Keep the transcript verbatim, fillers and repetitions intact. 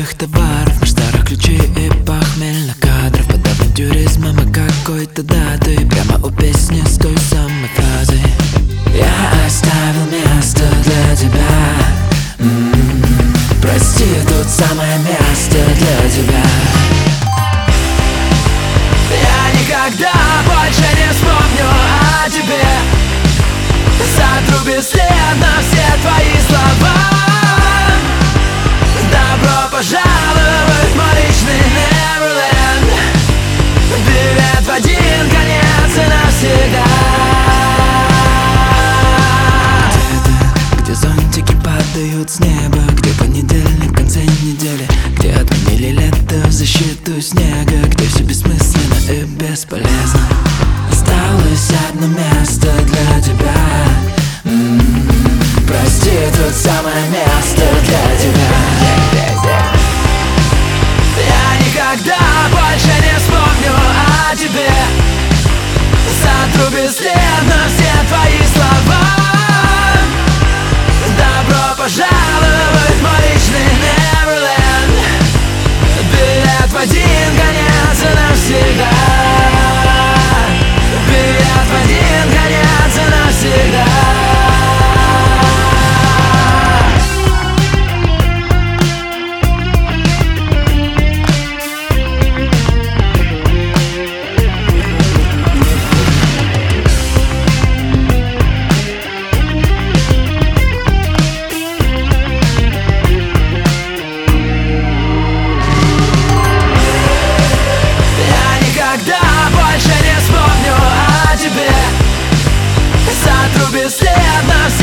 дорогих товаров, в старых ключей и похмельных кадров. Под авантюризмом и какой-то датой, прямо у песни с той самой фразой: я оставил место для тебя. М-м-м, прости, тут самое место для тебя. Я никогда больше не вспомню о тебе. Сотру бесследно все твои слова. Добро пожаловать в мой личный Неверленд. Билет в один конец и навсегда. Где-то, где зонтики падают с неба, где понедельник в конце недели, где отменили лето в защиту снега, где все бессмысленно и бесполезно. Осталось одно место для тебя. М-м-м, прости, тут самое место для тебя. Я никогда больше не вспомню о тебе. Сотру бесследно все твои слова. Добро пожаловать в мой личный Неверленд. Билет в один конец и навсегда. Билет в один конец и навсегда. Бесследно